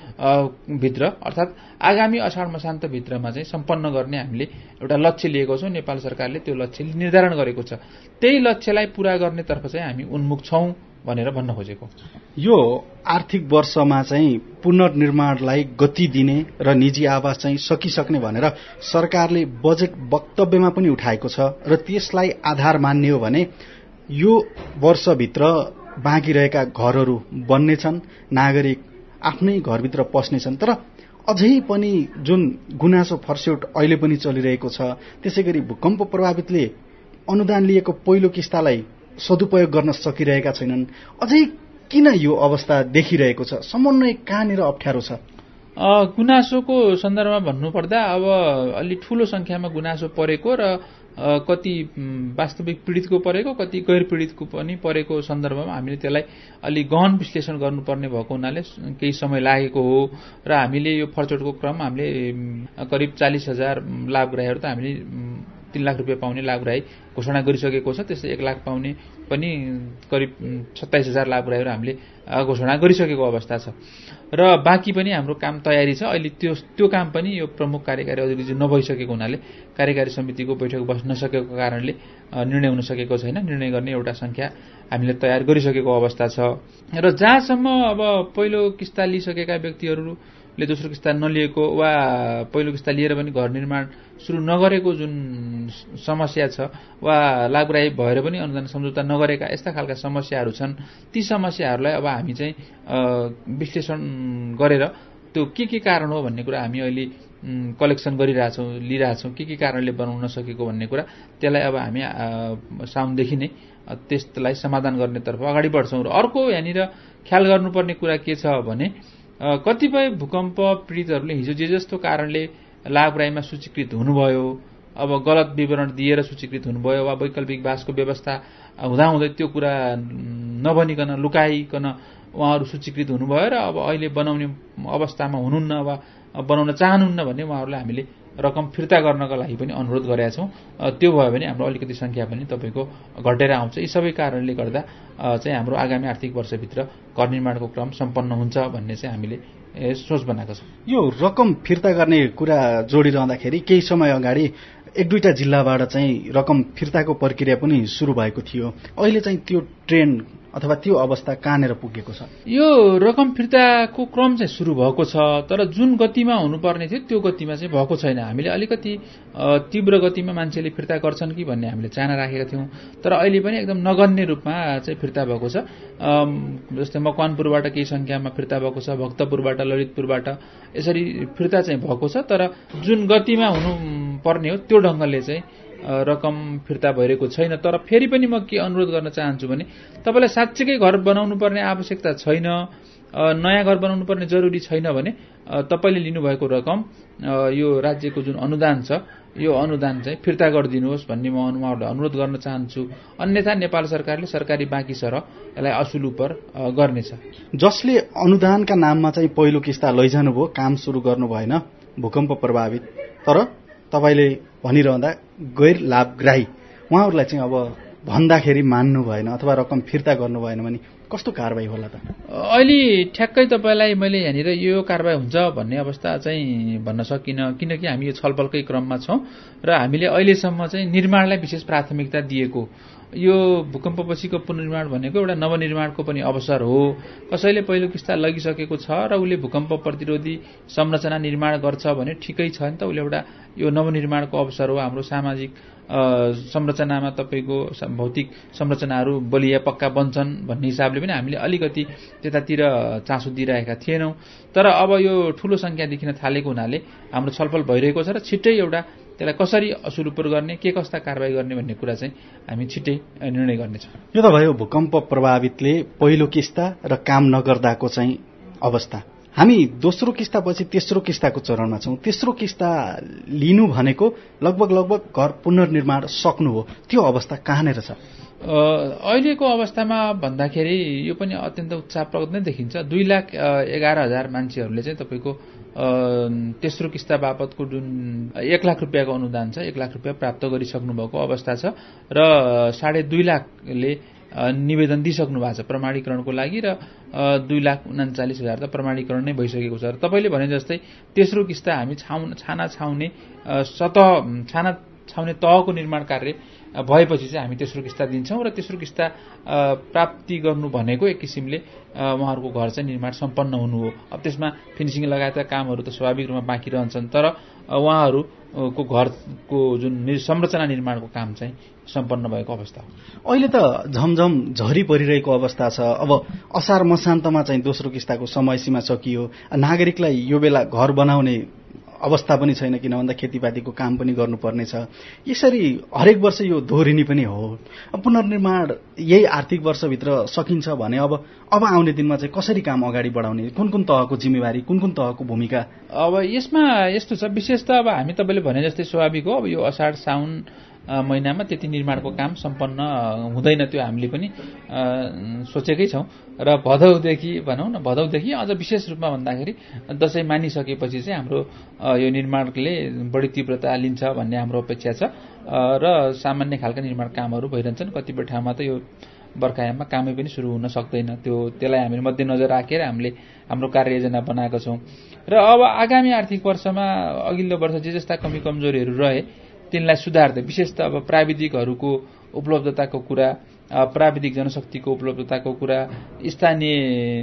भित्र अर्थात आगामी असाढ मसान्त भित्रमा चाहिँ सम्पन्न गर्ने हामीले एउटा लक्ष्य लिएको छौं। नेपाल सरकारले त्यो लक्ष्य निर्धारण गरेको छ। त्यही लक्ष्यलाई पूरा गर्नेतर्फ चाहिँ हामी उन्मुख छौं भनेर भन्न खोजेको। यो आर्थिक वर्षमा चाहिँ पुनर्निर्माणलाई गति दिने र निजी आवास चाहिँ सकिसक्ने भनेर सरकारले बजेट वक्तव्यमा पनि उठाएको छ र त्यसलाई आधार मान्ने हो भने यो वर्षभित्र बाँकी रहेका घरहरू बन्नेछन्, नागरिक आफ्नै घरभित्र पस्नेछन्। तर अझै पनि जुन गुनासो फर्स्यौट अहिले पनि चलिरहेको छ, त्यसैगरी भूकम्प प्रभावितले अनुदान लिएको पहिलो किस्तालाई सदुपयोग गर्न सकिरहेका छैनन्, अझै किन यो अवस्था देखिरहेको छ? समन्वय कहाँनिर अप्ठ्यारो छ? गुनासोको सन्दर्भमा भन्नुपर्दा अब अलि ठूलो संख्यामा गुनासो परेको र कति वास्तविक पीडितको परेको, कति गैर पीडितको पनि परेको सन्दर्भमा हामीले त्यसलाई अलि गहन विश्लेषण गर्नुपर्ने भएको हुनाले केही समय लागेको हो र हामीले यो फर्चोटको क्रम हामीले करिब चालिस हजार लाभग्राहीहरू त हामीले तीन लाख रुपियाँ पाउने लाभग्राही घोषणा गरिसकेको छ। त्यस्तै एक लाख पाउने पनि करिब सत्ताइस हजार लाभग्राहीहरू हामीले घोषणा गरिसकेको अवस्था छ र बाँकी पनि हाम्रो काम तयारी छ। अहिले त्यो त्यो काम पनि यो प्रमुख कार्यकारी अधिकारी नभइसकेको हुनाले कार्यकारी समितिको बैठक बस्न नसकेको कारणले निर्णय हुन सकेको छैन। निर्णय गर्ने एउटा संख्या हामीले तयार गरिसकेको अवस्था छ र जहाँसम्म अब पहिलो किस्ता लिइसकेका व्यक्तिहरूले दोस्रो किस्ता नलिएको वा पहिलो किस्ता लिएर पनि घर निर्माण सुरु नगरेको जुन समस्या छ वा लाभग्राही भएर पनि अनुदान सम्झौता नगरेका यस्ता खालका समस्याहरू छन्, ती समस्याहरूलाई अब हामी चाहिँ विश्लेषण गरेर त्यो के के कारण हो भन्ने कुरा हामी अहिले कलेक्सन गरिरहेछौँ, लिइरहेछौँ, के के कारणले बनाउन नसकेको भन्ने कुरा, त्यसलाई अब हामी साउनदेखि नै त्यसलाई समाधान गर्नेतर्फ अगाडि बढ्छौँ। र अर्को यहाँनिर ख्याल गर्नुपर्ने कुरा के छ भने कतिपय भूकम्प पीडितहरूले हिजो जे जस्तो कारणले लाभग्राहीमा सूचीकृत हुनुभयो, अब गलत विवरण दिएर सूचीकृत हुनुभयो वा वैकल्पिक बासको व्यवस्था हुँदाहुँदै त्यो कुरा नभनिकन लुकाइकन उहाँहरू सूचीकृत हुनुभयो र अब अहिले बनाउने अवस्थामा हुनुहुन्न वा बनाउन चाहनुहुन्न भन्ने उहाँहरूलाई हामीले रकम फिर्ता गर्नका लागि पनि अनुरोध गरेका छौँ। त्यो भयो भने हाम्रो अलिकति संख्या पनि तपाईँको घटेर आउँछ। यी सबै कारणले गर्दा चाहिँ हाम्रो आगामी आर्थिक वर्षभित्र घर निर्माणको क्रम सम्पन्न हुन्छ भन्ने चाहिँ हामीले सोच बनाएको छ। यो रकम फिर्ता गर्ने कुरा जोडिरहँदाखेरि केही समय अगाडि एक दुईटा जिल्लाबाट चाहिँ रकम फिर्ताको प्रक्रिया पनि सुरु भएको थियो। अहिले चाहिँ त्यो ट्रेन्ड अथवा त्यो अवस्था कहाँनिर पुगेको छ? यो रकम फिर्ताको क्रम चाहिँ सुरु भएको छ, तर जुन गतिमा हुनुपर्ने थियो त्यो गतिमा चाहिँ भएको छैन। हामीले अलिकति तीव्र गतिमा मान्छेले फिर्ता गर्छन् कि भन्ने हामीले चाहना राखेका थियौँ, तर अहिले पनि एकदम नगन्य रूपमा चाहिँ फिर्ता भएको छ। जस्तै मकवानपुरबाट केही संख्यामा फिर्ता भएको छ, भक्तपुरबाट, ललितपुरबाट यसरी फिर्ता चाहिँ भएको छ, तर जुन गतिमा हुनुपर्ने हो त्यो ढङ्गले चाहिँ रकम फिर्ता भइरहेको छैन। तर फेरि पनि म के अनुरोध गर्न चाहन्छु भने तपाईँलाई साँच्चीकै घर बनाउनु पर्ने आवश्यकता छैन, नयाँ घर बनाउनु पर्ने जरुरी छैन भने तपाईँले लिनुभएको रकम यो राज्यको जुन अनुदान छ यो अनुदान चाहिँ फिर्ता गरिदिनुहोस् भन्ने म उहाँहरूलाई अनुरोध गर्न चाहन्छु। अन्यथा नेपाल सरकारले सरकारी बाँकी सरह यसलाई असुल उपर गर्नेछ। जसले अनुदानका नाममा चाहिँ पहिलो किस्ता लैजानुभयो, काम सुरु गर्नु भएन, भूकम्प प्रभावित, तर तपाईँले भनिरहँदा गैर लाभग्राही उहाँहरूलाई चाहिँ अब भन्दाखेरि मान्नु भएन अथवा रकम फिर्ता गर्नु भएन भने कस्तो कारबाही होला त? अहिले ठ्याक्कै तपाईँलाई मैले यहाँनिर यो कारबाही हुन्छ भन्ने अवस्था चाहिँ भन्न सकिनँ, किनकि हामी यो छलफलकै क्रममा छौँ र हामीले अहिलेसम्म चाहिँ निर्माणलाई विशेष प्राथमिकता दिएको। यो भूकम्पपछिको पुनर्निर्माण भनेको एउटा नवनिर्माणको पनि अवसर हो। कसैले पहिलो किस्ता लगिसकेको छ र उसले भूकम्प प्रतिरोधी संरचना निर्माण गर्छ भने ठिकै छ नि त, उसले एउटा यो नवनिर्माणको अवसर हो। हाम्रो सामाजिक संरचनामा तपाईँको भौतिक संरचनाहरू बलिया पक्का बन्छन् भन्ने हिसाबले पनि हामीले अलिकति त्यतातिर चासो दिइरहेका थिएनौँ। तर अब यो ठूलो संख्या देखिन थालेको हुनाले हाम्रो छलफल भइरहेको छ र छिट्टै एउटा त्यसलाई कसरी असुलुपुर गर्ने, के कस्ता कारबाही गर्ने भन्ने कुरा चाहिँ हामी छिट्टै निर्णय गर्नेछौँ। यो त भयो भूकम्प प्रभावितले पहिलो किस्ता र काम नगर्दाको चाहिँ अवस्था। हामी दोस्रो किस्तापछि तेस्रो किस्ताको चरणमा छौँ। तेस्रो किस्ता लिनु भनेको लगभग लगभग घर पुनर्निर्माण सक्नु हो, त्यो अवस्था कहाँनिर छ? अहिलेको अवस्थामा भन्दाखेरि यो पनि अत्यन्त उत्साहप्रद नै देखिन्छ। दुई लाख एघार हजार मान्छेहरूले चाहिँ तपाईँको तेस्रो किस्ता बापतको जुन एक लाख रुपियाँको अनुदान छ एक लाख रुपियाँ प्राप्त गरिसक्नु भएको अवस्था छ र साढे दुई लाखले निवेदन दिइसक्नु भएको छ प्रमाणीकरणको लागि र दुई लाख उनाचालिस हजार त प्रमाणीकरण नै भइसकेको छ। र तपाईँले भने जस्तै तेस्रो किस्ता हामी छाउन छाना छाउने सतह छाना छाउने तहको निर्माण कार्य भएपछि चाहिँ हामी तेस्रो किस्ता दिन्छौँ र तेस्रो किस्ता प्राप्ति गर्नु भनेको एक किसिमले उहाँहरूको घर चाहिँ निर्माण सम्पन्न हुनु हो। अब त्यसमा फिनिसिङ लगायतका कामहरू त स्वाभाविक रूपमा बाँकी रहन्छन्, तर उहाँहरूको घरको जुन संरचना निर्माणको काम चाहिँ सम्पन्न भएको अवस्था हो। अहिले त झमझम झरी परिरहेको अवस्था छ। अब असार मसान्तमा चाहिँ दोस्रो किस्ताको समय सीमा सकियो, नागरिकलाई यो बेला घर बनाउने अवस्था पनि छैन, किन भन्दा खेतीपातीको काम पनि गर्नुपर्ने छ। यसरी हरेक वर्ष यो दोहोरिने पनि हो। पुनर्निर्माण यही आर्थिक वर्षभित्र सकिन्छ भने अब अब आउने दिनमा चाहिँ कसरी काम अगाडि बढाउने, कुन कुन तहको जिम्मेवारी, कुन कुन तहको भूमिका? अब यसमा यस्तो छ, विशेष त अब हामी तपाईँले भने जस्तै स्वाभाविक हो, अब यो असाढ साउन महिनामा त्यति निर्माणको काम सम्पन्न हुँदैन, त्यो हामीले पनि सोचेकै छौँ। र भदौदेखि भनौँ न, भदौदेखि अझ विशेष रूपमा भन्दाखेरि दसैँ मानिसकेपछि चाहिँ हाम्रो यो निर्माणले बढी तीव्रता लिन्छ भन्ने हाम्रो अपेक्षा छ र सामान्य खालका निर्माण कामहरू भइरहन्छन्। कतिपय ठाउँमा त यो बर्खायाममा कामै पनि सुरु हुन सक्दैन, त्यो त्यसलाई हामीले मध्यनजर राखेर हामीले हाम्रो कार्ययोजना बनाएका छौँ। र अब आगामी आर्थिक वर्षमा अघिल्लो वर्ष जे जस्ता कमी कमजोरीहरू रहे तिनलाई सुधार्दै, विशेष त अब प्राविधिकहरूको उपलब्धताको कुरा, प्राविधिक जनशक्तिको उपलब्धताको कुरा, स्थानीय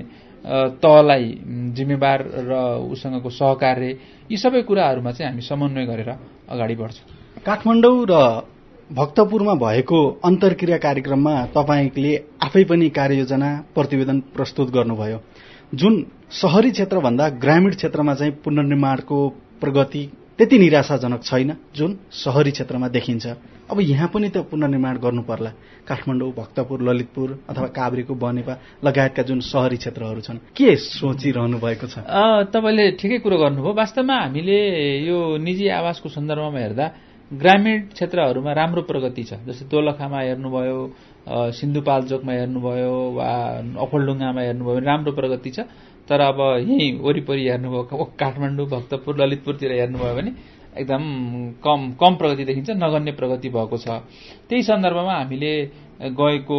तहलाई जिम्मेवार र उसँगको सहकार्य, यी सबै कुराहरूमा चाहिँ हामी समन्वय गरेर अगाडि बढ्छौँ। काठमाडौँ र भक्तपुरमा भएको अन्तर्क्रिया कार्यक्रममा तपाईँले आफै पनि कार्ययोजना प्रतिवेदन प्रस्तुत गर्नुभयो। जुन शहरी क्षेत्रभन्दा ग्रामीण क्षेत्रमा चाहिँ पुनर्निर्माणको प्रगति त्यति निराशाजनक छैन जुन शहरी क्षेत्रमा देखिन्छ। अब यहाँ पनि त पुनर्निर्माण गर्नु पर्ला। काठमाडौँ, भक्तपुर, ललितपुर अथवा काभ्रेको बनेपा लगायतका जुन शहरी क्षेत्रहरू छन्, के सोचिरहनु भएको छ? तपाईँले ठिकै कुरो गर्नुभयो। वास्तवमा हामीले यो निजी आवासको सन्दर्भमा हेर्दा ग्रामीण क्षेत्रहरूमा राम्रो प्रगति छ। जस्तै दोलखामा हेर्नुभयो, सिन्धुपाल्चोकमा हेर्नुभयो वा अखोलढुङ्गामा हेर्नुभयो भने राम्रो प्रगति छ। तर अब यहीँ वरिपरि हेर्नुभयो, काठमाडौँ, भक्तपुर, ललितपुरतिर हेर्नुभयो भने एकदम कम कम प्रगति देखिन्छ, नगन्य प्रगति भएको छ। त्यही सन्दर्भमा हामीले गएको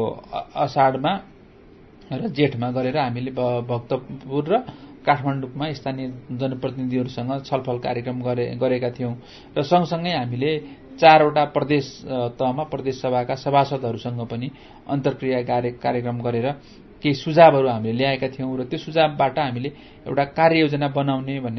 असाढमा र जेठमा गरेर हामीले भक्तपुर र काठमाडौँमा स्थानीय जनप्रतिनिधिहरूसँग छलफल कार्यक्रम गरे गरेका थियौँ र सँगसँगै हामीले चारवटा प्रदेश तहमा प्रदेश सभाका सभासदहरूसँग पनि अन्तर्क्रिया कार्यक्रम गरेर केही सुझावहरू हामीले ल्याएका थियौँ र त्यो सुझावबाट हामीले एउटा कार्ययोजना बनाउने भन्ने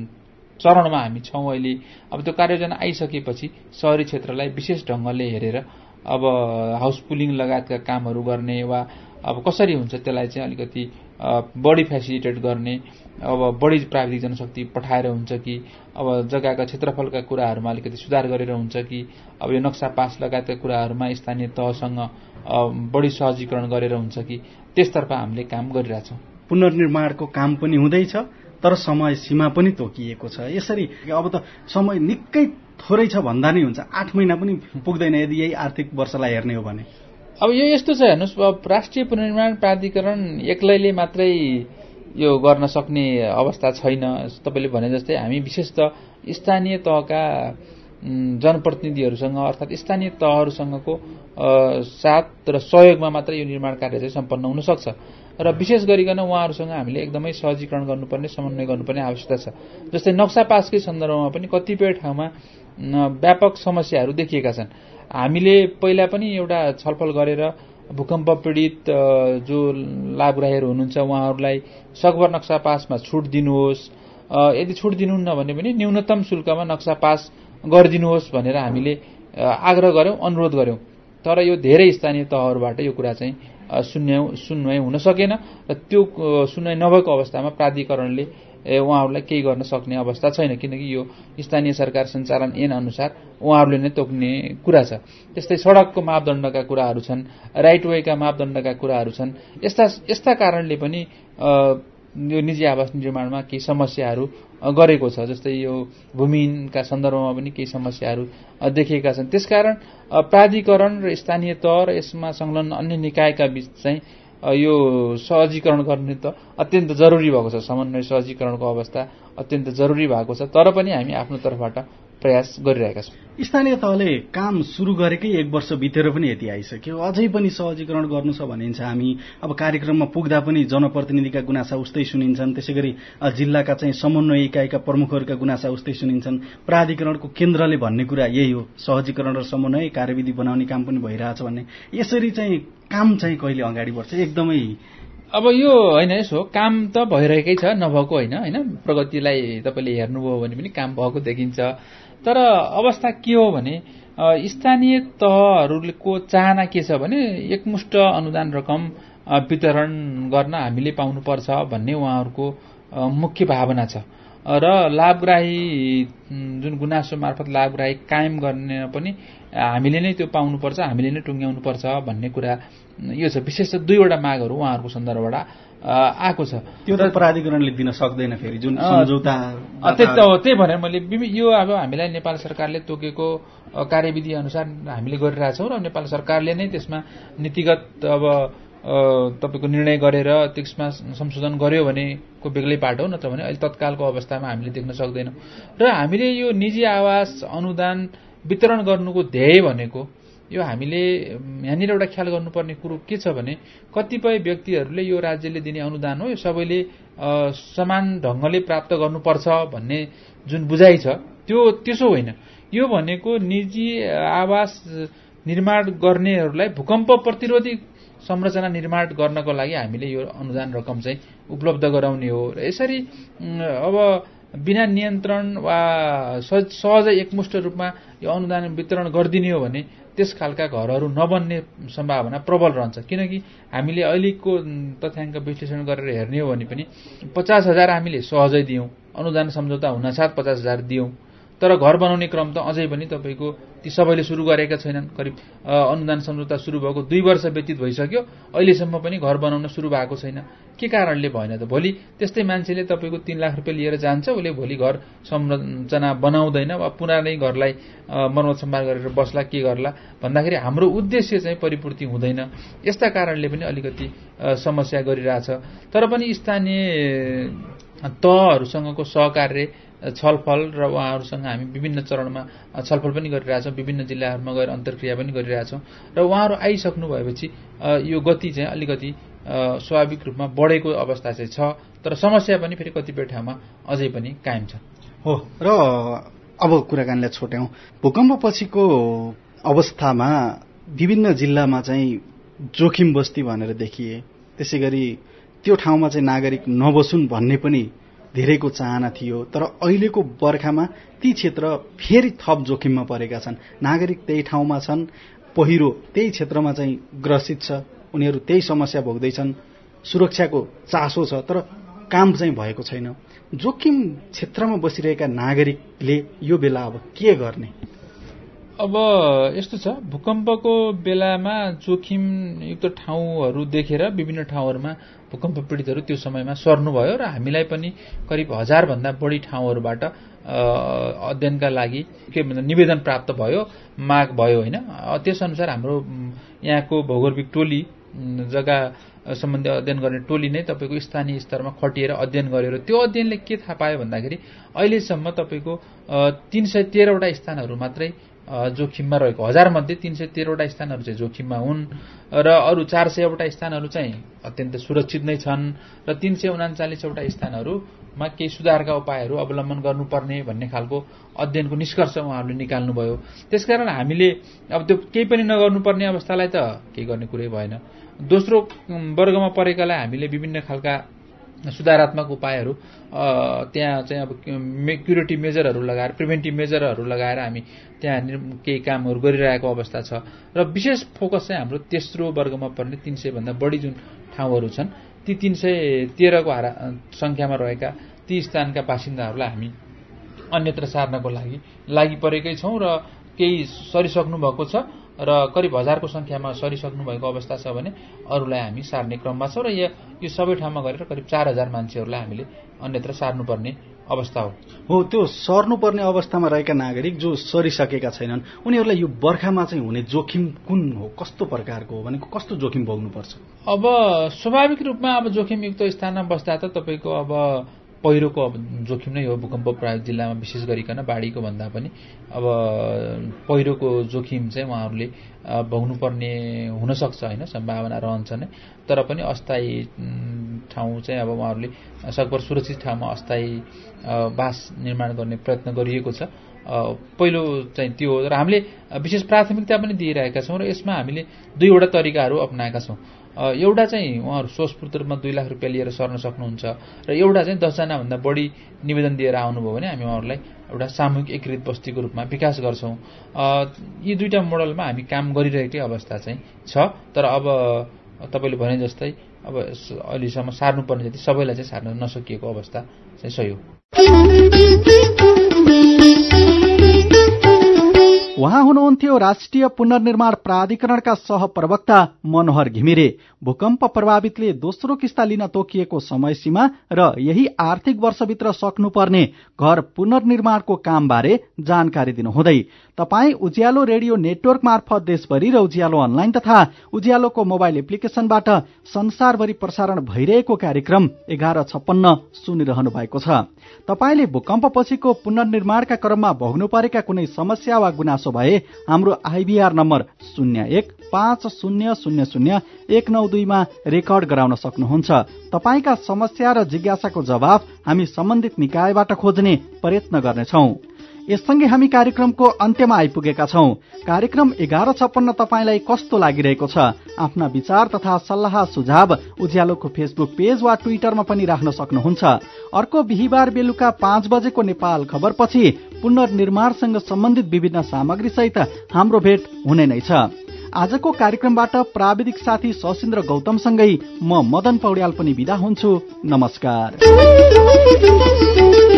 चरणमा हामी छौँ अहिले। अब त्यो कार्ययोजना आइसकेपछि शहरी क्षेत्रलाई विशेष ढङ्गले हेरेर अब हाउस पुलिङ लगायतका कामहरू गर्ने वा अब कसरी हुन्छ त्यसलाई चाहिँ अलिकति बढी फेसिलिटेट गर्ने, अब बढी प्राविधिक जनशक्ति पठाएर हुन्छ कि अब जग्गाका क्षेत्रफलका कुराहरूमा अलिकति सुधार गरेर हुन्छ कि अब यो नक्सा पास लगायतका कुराहरूमा स्थानीय तहसँग बढी सहजीकरण गरेर हुन्छ कि, त्यसतर्फ हामीले काम गरिरहेछौँ। पुनर्निर्माणको काम पनि हुँदैछ तर समय सीमा पनि तोकिएको छ। यसरी अब त समय निकै थोरै छ भन्दा नै हुन्छ, आठ महिना पनि पुग्दैन यदि यही आर्थिक वर्षलाई हेर्ने हो भने। अब यो यस्तो छ हेर्नुहोस्, अब राष्ट्रिय पुनर्निर्माण प्राधिकरण एक्लैले मात्रै यो गर्न सक्ने अवस्था छैन। तपाईँले भने जस्तै हामी विशेष त स्थानीय तहका जनप्रतिनिधिहरूसँग अर्थात् स्थानीय तहहरूसँगको साथ र सहयोगमा मात्रै यो निर्माण कार्य चाहिँ सम्पन्न हुन सक्छ र विशेष गरिकन उहाँहरूसँग हामीले एकदमै सहजीकरण गर्नुपर्ने, समन्वय गर्नुपर्ने आवश्यकता छ। जस्तै नक्सा पासकै सन्दर्भमा पनि कतिपय ठाउँमा व्यापक समस्याहरू देखिएका छन्। हामीले पहिला पनि एउटा छलफल गरेर भूकम्प पीडित जो लाभग्राहीहरू हुनुहुन्छ उहाँहरूलाई सकभर नक्सा पासमा छुट दिनुहोस्, यदि छुट दिनुहुन्न भने पनि न्यूनतम शुल्कमा नक्सा पास गरिदिनुहोस् भनेर हामीले आग्रह गर्यौं, अनुरोध गर्यौं। तर यो धेरै स्थानीय तहहरूबाट यो कुरा चाहिँ सुन्यौं सुन्वाई हुन सकेन र त्यो सुन्वाई नभएको अवस्थामा प्राधिकरणले उहाँहरूलाई केही गर्न सक्ने अवस्था छैन, किनकि यो स्थानीय सरकार सञ्चालन ऐन अनुसार उहाँहरूले नै तोक्ने कुरा छ। त्यस्तै सडकको मापदण्डका कुराहरू छन्, राइट वेका मापदण्डका कुराहरू छन्। यस्ता यस्ता कारणले पनि यो निजी आवास निर्माणमा केही समस्याहरू गरेको छ। जस्तै यो भूमिहीनका सन्दर्भमा पनि केही समस्याहरू देखिएका छन्। त्यसकारण प्राधिकरण र स्थानीय तह र यसमा संलग्न अन्य निकायका बीच चाहिँ यो सहजीकरण गर्ने त अत्यन्त जरुरी भएको छ। समन्वय सहजीकरणको अवस्था अत्यन्त जरुरी भएको छ। तर पनि हामी आफ्नो तर्फबाट प्रयास गरिरहेका छौँ। स्थानीय तहले काम सुरु गरेकै एक वर्ष बितेर पनि यति आइसक्यो, अझै पनि सहजीकरण गर्नु छ भनिन्छ। हामी अब कार्यक्रममा पुग्दा पनि जनप्रतिनिधिका गुनासा उस्तै सुनिन्छन्, त्यसै गरी जिल्लाका चाहिँ समन्वय इकाइका प्रमुखहरूका गुनासा उस्तै सुनिन्छन्। प्राधिकरणको केन्द्रले भन्ने कुरा यही हो, सहजीकरण र समन्वय कार्यविधि बनाउने काम पनि भइरहेछ भन्ने। यसरी चाहिँ काम चाहिँ कहिले अगाडि बढ्छ? एकदमै अब यो होइन, यसो काम त भइरहेकै छ, नभएको होइन होइन प्रगतिलाई तपाईँले हेर्नुभयो भने पनि काम भएको देखिन्छ। तर अवस्था के हो भने स्थानीय तहहरूको चाहना के छ भने एकमुष्ट अनुदान रकम वितरण गर्न हामीले पाउनुपर्छ भन्ने उहाँहरूको मुख्य भावना छ र लाभग्राही जुन गुनासो मार्फत लाभग्राही कायम गर्ने पनि हामीले नै त्यो पाउनुपर्छ, हामीले नै टुङ्ग्याउनुपर्छ भन्ने कुरा यो छ। विशेष दुईवटा मागहरू उहाँहरूको सन्दर्भबाट आएको छ। त्यो त प्राधिकरणले दिन सक्दैन फेरि जुन सम्झौता। त्यही भनेर मैले यो अब हामीलाई नेपाल सरकारले तोकेको कार्यविधि अनुसार हामीले गरिरहेछौँ र नेपाल सरकारले नै त्यसमा नीतिगत अब तपाईँको निर्णय गरेर त्यसमा संशोधन गर्यो भनेको बेग्लै पाटो, नत्र भने अहिले तत्कालको अवस्थामा हामीले देख्न सक्दैनौँ। र हामीले यो निजी आवास अनुदान वितरण गर्नुको ध्येय भनेको यो हामीले यहाँनिर एउटा ख्याल गर्नुपर्ने कुरो के छ भने कतिपय व्यक्तिहरूले यो राज्यले दिने अनुदान हो, यो सबैले समान ढङ्गले प्राप्त गर्नुपर्छ भन्ने जुन बुझाइ छ त्यो त्यसो होइन। यो भनेको निजी आवास निर्माण गर्नेहरूलाई भूकम्प प्रतिरोधी संरचना निर्माण गर्नको लागि हामीले यो अनुदान रकम चाहिँ उपलब्ध गराउने हो। र यसरी अब बिना नियन्त्रण वा सहजै एकमुष्ट रूपमा यो अनुदान वितरण गरिदिने हो भने त्यस खालका घरहरू नबन्ने सम्भावना प्रबल रहन्छ। किनकि हामीले अहिलेको तथ्याङ्क विश्लेषण गरेर हेर्ने हो भने पनि पचास हजार हामीले सहजै दियौँ, अनुदान सम्झौता हुनासाथ पचास हजार दियौँ, तर घर बनाउने क्रम त अझै पनि तपाईँको ती सबैले सुरु गरेका छैनन्। करिब अनुदान सम्झौता सुरु भएको दुई वर्ष व्यतीत भइसक्यो, अहिलेसम्म पनि घर बनाउन सुरु भएको छैन। के कारणले भएन त? भोलि त्यस्तै मान्छेले तपाईँको तीन लाख रुपियाँ लिएर जान्छ, उसले भोलि घर संरचना बनाउँदैन वा पुरानै घरलाई मर्मत सम्भार गरेर बस्ला, के गर्ला भन्दाखेरि हाम्रो उद्देश्य चाहिँ परिपूर्ति हुँदैन। यस्ता कारणले पनि अलिकति समस्या गरिरहेछ। तर पनि स्थानीय तहहरूसँगको सहकार्य छलफल र उहाँहरूसँग हामी विभिन्न चरणमा छलफल पनि गरिरहेछौँ, विभिन्न जिल्लाहरूमा गएर अन्तर्क्रिया पनि गरिरहेछौँ र उहाँहरू आइसक्नु भएपछि यो गति चाहिँ अलिकति स्वाभाविक रूपमा बढेको अवस्था चाहिँ छ। तर समस्या पनि फेरि कतिपय ठाउँमा अझै पनि कायम छ। हो र अब कुराकानीलाई छोट्यौँ। भूकम्प पछिको अवस्थामा विभिन्न जिल्लामा चाहिँ जोखिम बस्ती भनेर देखिए, त्यसै गरी त्यो ठाउँमा चाहिँ नागरिक नबसुन् भन्ने पनि धेरैको चाहना थियो। तर अहिलेको बर्खामा ती क्षेत्र फेरि थप जोखिममा परेका छन्। नागरिक त्यही ठाउँमा छन्, पहिरो त्यही क्षेत्रमा चाहिँ ग्रसित छ, उनीहरू त्यही समस्या भोग्दैछन्, सुरक्षाको चासो छ, तर काम चाहिँ भएको छैन। जोखिम क्षेत्रमा बसिरहेका नागरिकले यो बेला अब के गर्ने? अब यस्तो छ, भूकम्पको बेलामा जोखिमयुक्त ठाउँहरू देखेर विभिन्न ठाउँहरूमा भूकम्प पीडितहरू त्यो समयमा सर्नुभयो र हामीलाई पनि करिब हजारभन्दा बढी ठाउँहरूबाट अध्ययनका लागि के भन्छ निवेदन प्राप्त भयो, माग भयो होइन। त्यसअनुसार हाम्रो यहाँको भौगोलिक टोली, जग्गा सम्बन्धी अध्ययन गर्ने टोली नै तपाईँको स्थानीय स्तरमा खटिएर अध्ययन गरेर त्यो अध्ययनले के थाहा पायो भन्दाखेरि अहिलेसम्म तपाईँको तीन सय तेह्रवटा स्थानहरू मात्रै जोखिममा रहेको, हजार मध्ये तीन सय तेह्रवटा स्थानहरू चाहिँ जोखिममा हुन् र अरू चार सयवटा स्थानहरू चाहिँ अत्यन्त सुरक्षित नै छन् र तीन सय उनाचालिसवटा स्थानहरूमा केही सुधारका उपायहरू अवलम्बन गर्नुपर्ने भन्ने खालको अध्ययनको निष्कर्ष उहाँहरूले निकाल्नुभयो। त्यसकारण हामीले अब त्यो केही पनि नगर्नुपर्ने अवस्थालाई त केही गर्ने कुरै भएन। दोस्रो वर्गमा परेकालाई हामीले विभिन्न खालका सुधारात्मक उपायहरू त्यहाँ चाहिँ अब क्युरेटिभ मेजरहरू लगाएर, प्रिभेन्टिभ मेजरहरू लगाएर हामी त्यहाँ केही कामहरू गरिरहेको अवस्था छ र विशेष फोकस चाहिँ हाम्रो तेस्रो वर्गमा पर्ने तीन सय भन्दा बढी जुन ठाउँहरू छन् ती तीन सय तेह्रको हारा संख्यामा रहेका ती स्थानका बासिन्दाहरूलाई हामी अन्यत्र सार्नको लागि लागि परेकै छौँ र केही सरिसक्नु भएको छ र करिब हजारको संख्यामा सरिसक्नु भएको अवस्था छ भने अरूलाई हामी सार्ने क्रममा छौँ र यो सबै ठाउँमा गरेर करिब चार हजार मान्छेहरूलाई हामीले अन्यत्र सार्नुपर्ने अवस्था हो। हो, त्यो सर्नुपर्ने अवस्थामा रहेका नागरिक जो सरिसकेका छैनन् उनीहरूलाई यो बर्खामा चाहिँ हुने जोखिम कुन हो, कस्तो प्रकारको हो, भनेको कस्तो जोखिम भोग्नुपर्छ? अब स्वाभाविक रूपमा अब जोखिमयुक्त स्थानमा बस्दा त तपाईँको अब पहिरोको जोखिम नै हो भूकम्प प्रभावित जिल्लामा, विशेष गरिकन बाढीको भन्दा पनि अब पहिरोको जोखिम चाहिँ उहाँहरूले भोग्नुपर्ने हुनसक्छ होइन, सम्भावना रहन्छ नै। तर पनि अस्थायी ठाउँ चाहिँ अब उहाँहरूले सकभर सुरक्षित ठाउँमा अस्थायी बास निर्माण गर्ने प्रयत्न गरिएको छ। पहिलो चाहिँ त्यो हो र हामीले विशेष प्राथमिकता पनि दिइरहेका छौँ र यसमा हामीले दुईवटा तरिकाहरू अपनाएका छौँ। एउटा चाहिँ उहाँहरू स्वस्फूर्त रूपमा दुई लाख रुपियाँ लिएर सर्न सक्नुहुन्छ र एउटा चाहिँ दसजनाभन्दा बढी निवेदन दिएर आउनुभयो भने हामी उहाँहरूलाई एउटा सामूहिक एकीकृत बस्तीको रूपमा विकास गर्छौँ। यी दुईवटा मोडलमा हामी काम गरिरहेकै अवस्था चाहिँ छ। तर अब तपाईँले भने जस्तै अब अहिलेसम्म सार्नुपर्ने जति सबैलाई चाहिँ सार्न नसकिएको अवस्था चाहिँ सही हो। उहाँ हुनुहुन्थ्यो राष्ट्रिय पुनर्निर्माण प्राधिकरणका सहप्रवक्ता मनोहर घिमिरे। भूकम्प प्रभावितले दोस्रो किस्ता लिन तोकिएको समय सीमा र यही आर्थिक वर्षभित्र सक्नुपर्ने घर पुनर्निर्माणको कामबारे जानकारी दिनुहुँदै तपाई उज्यालो रेडियो नेटवर्क मार्फत देशभरि र उज्यालो अनलाइन तथा उज्यालोको मोबाइल एप्लिकेशनबाट संसारभरि प्रसारण भइरहेको कार्यक्रम एघार छप्पन्न सुनिरहनु भएको छ। तपाईले भूकम्पपछिको पुनर्निर्माणका क्रममा भोग्नु परेका कुनै समस्या वा गुनासो भए हाम्रो आइभीआर नम्बर शून्य एक पाँच शून्य शून्य शून्य एक नौ दुईमा रेकर्ड गराउन सक्नुहुन्छ। तपाईका समस्या र जिज्ञासाको जवाब हामी सम्बन्धित निकायबाट खोज्ने प्रयत्न गर्नेछौं। यससँगै हामी कार्यक्रमको अन्त्यमा आइपुगेका छौं। कार्यक्रम एघार छप्पन्न तपाईलाई कस्तो लागिरहेको छ? आफ्ना विचार तथा सल्लाह सुझाव उज्यालोको फेसबुक पेज वा ट्विटरमा पनि राख्न सक्नुहुन्छ। अर्को बिहिबार बेलुका पाँच बजेको नेपाल खबरपछि पुनर्निर्माणसँग सम्बन्धित विभिन्न सामग्री सहित हाम्रो भेट हुने नै छ। आजको कार्यक्रमबाट प्राविधिक साथी सशिन्द्र गौतमसँगै म मदन पौड्याल पनि बिदा हुन्छु। नमस्कार।